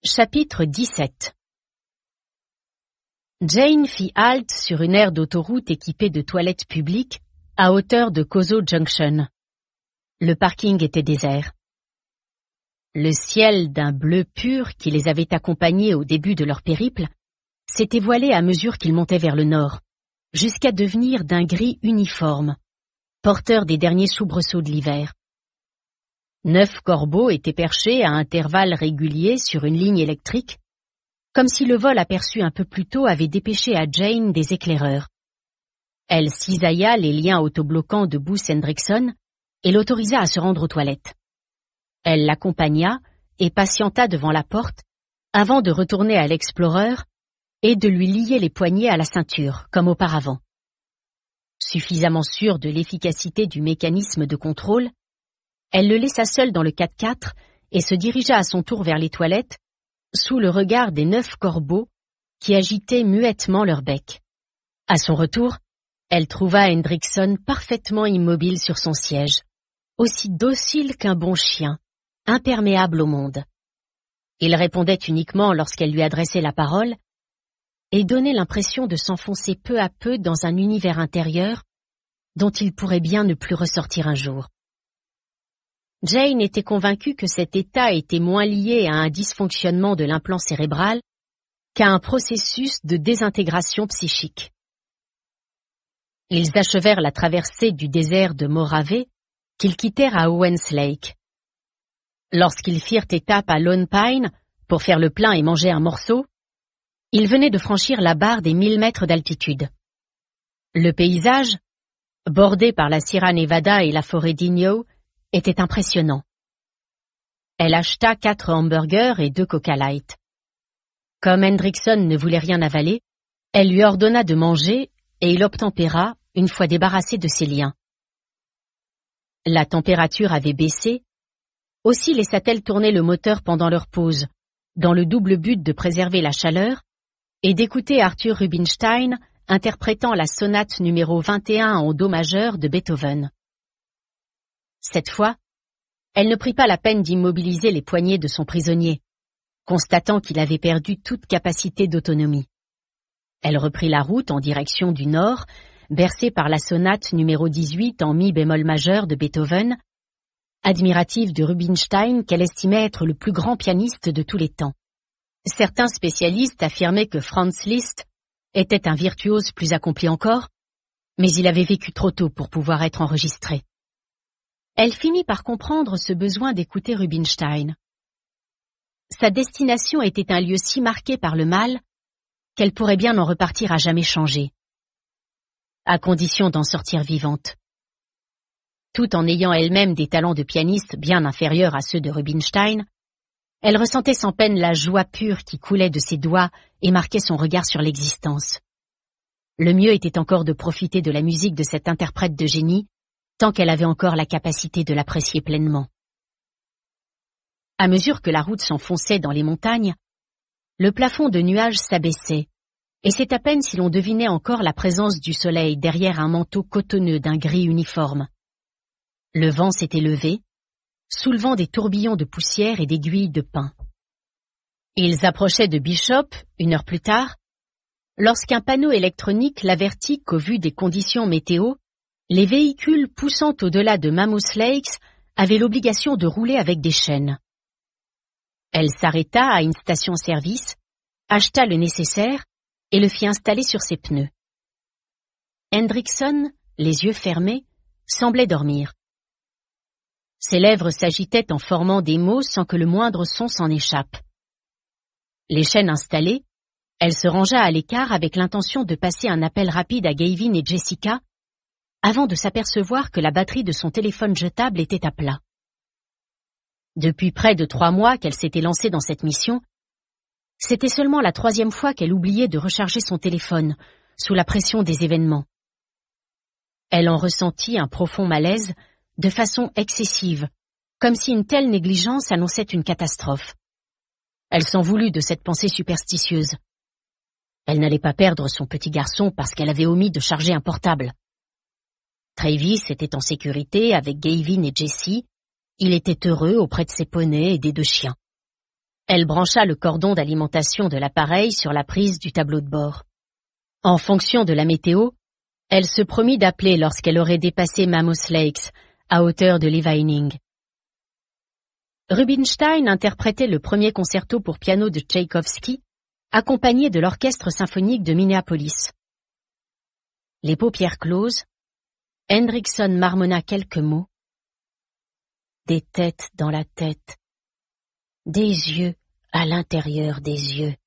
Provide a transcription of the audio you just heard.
Chapitre 17. Jane fit halte sur une aire d'autoroute équipée de toilettes publiques à hauteur de Kozo Junction. Le parking était désert. Le ciel d'un bleu pur qui les avait accompagnés au début de leur périple s'était voilé à mesure qu'ils montaient vers le nord, jusqu'à devenir d'un gris uniforme, porteur des derniers soubresauts de l'hiver. 9 corbeaux étaient perchés à intervalles réguliers sur une ligne électrique, comme si le vol aperçu un peu plus tôt avait dépêché à Jane des éclaireurs. Elle cisailla les liens autobloquants de Booth Hendrickson et l'autorisa à se rendre aux toilettes. Elle l'accompagna et patienta devant la porte avant de retourner à l'Explorer et de lui lier les poignets à la ceinture, comme auparavant. Suffisamment sûre de l'efficacité du mécanisme de contrôle, elle le laissa seul dans le 4x4 et se dirigea à son tour vers les toilettes, sous le regard des 9 corbeaux qui agitaient muettement leur bec. À son retour, elle trouva Hendrickson parfaitement immobile sur son siège, aussi docile qu'un bon chien, imperméable au monde. Il répondait uniquement lorsqu'elle lui adressait la parole et donnait l'impression de s'enfoncer peu à peu dans un univers intérieur dont il pourrait bien ne plus ressortir un jour. Jane était convaincue que cet état était moins lié à un dysfonctionnement de l'implant cérébral qu'à un processus de désintégration psychique. Ils achevèrent la traversée du désert de Morave qu'ils quittèrent à Owens Lake. Lorsqu'ils firent étape à Lone Pine pour faire le plein et manger un morceau, ils venaient de franchir la barre des 1000 mètres d'altitude. Le paysage, bordé par la Sierra Nevada et la forêt d'Inyo, était impressionnant. Elle acheta 4 hamburgers et 2 Coca Light. Comme Hendrickson ne voulait rien avaler, elle lui ordonna de manger et il obtempéra une fois débarrassé de ses liens. La température avait baissé, aussi laissa-t-elle tourner le moteur pendant leur pause, dans le double but de préserver la chaleur et d'écouter Arthur Rubinstein interprétant la sonate numéro 21 en do majeur de Beethoven. Cette fois, elle ne prit pas la peine d'immobiliser les poignets de son prisonnier, constatant qu'il avait perdu toute capacité d'autonomie. Elle reprit la route en direction du nord, bercée par la sonate numéro 18 en mi bémol majeur de Beethoven, admirative de Rubinstein qu'elle estimait être le plus grand pianiste de tous les temps. Certains spécialistes affirmaient que Franz Liszt était un virtuose plus accompli encore, mais il avait vécu trop tôt pour pouvoir être enregistré. Elle finit par comprendre ce besoin d'écouter Rubinstein. Sa destination était un lieu si marqué par le mal qu'elle pourrait bien en repartir à jamais changée, à condition d'en sortir vivante. Tout en ayant elle-même des talents de pianiste bien inférieurs à ceux de Rubinstein, elle ressentait sans peine la joie pure qui coulait de ses doigts et marquait son regard sur l'existence. Le mieux était encore de profiter de la musique de cet interprète de génie, tant qu'elle avait encore la capacité de l'apprécier pleinement. À mesure que la route s'enfonçait dans les montagnes, le plafond de nuages s'abaissait, et c'est à peine si l'on devinait encore la présence du soleil derrière un manteau cotonneux d'un gris uniforme. Le vent s'était levé, soulevant des tourbillons de poussière et d'aiguilles de pin. Ils approchaient de Bishop, 1 heure plus tard, lorsqu'un panneau électronique l'avertit qu'au vu des conditions météo, les véhicules poussant au-delà de Mammoth Lakes avaient l'obligation de rouler avec des chaînes. Elle s'arrêta à une station-service, acheta le nécessaire et le fit installer sur ses pneus. Hendrickson, les yeux fermés, semblait dormir. Ses lèvres s'agitaient en formant des mots sans que le moindre son s'en échappe. Les chaînes installées, elle se rangea à l'écart avec l'intention de passer un appel rapide à Gavin et Jessica, avant de s'apercevoir que la batterie de son téléphone jetable était à plat. Depuis près de 3 mois qu'elle s'était lancée dans cette mission, c'était seulement la 3e fois qu'elle oubliait de recharger son téléphone, sous la pression des événements. Elle en ressentit un profond malaise, de façon excessive, comme si une telle négligence annonçait une catastrophe. Elle s'en voulut de cette pensée superstitieuse. Elle n'allait pas perdre son petit garçon parce qu'elle avait omis de charger un portable. Travis était en sécurité avec Gavin et Jessie. Il était heureux auprès de ses poneys et des 2 chiens. Elle brancha le cordon d'alimentation de l'appareil sur la prise du tableau de bord. En fonction de la météo, elle se promit d'appeler lorsqu'elle aurait dépassé Mammoth Lakes, à hauteur de Levining. Rubinstein interprétait le premier concerto pour piano de Tchaïkovski, accompagné de l'orchestre symphonique de Minneapolis. Les paupières closes, Hendrickson marmonna quelques mots. Des têtes dans la tête, des yeux à l'intérieur des yeux.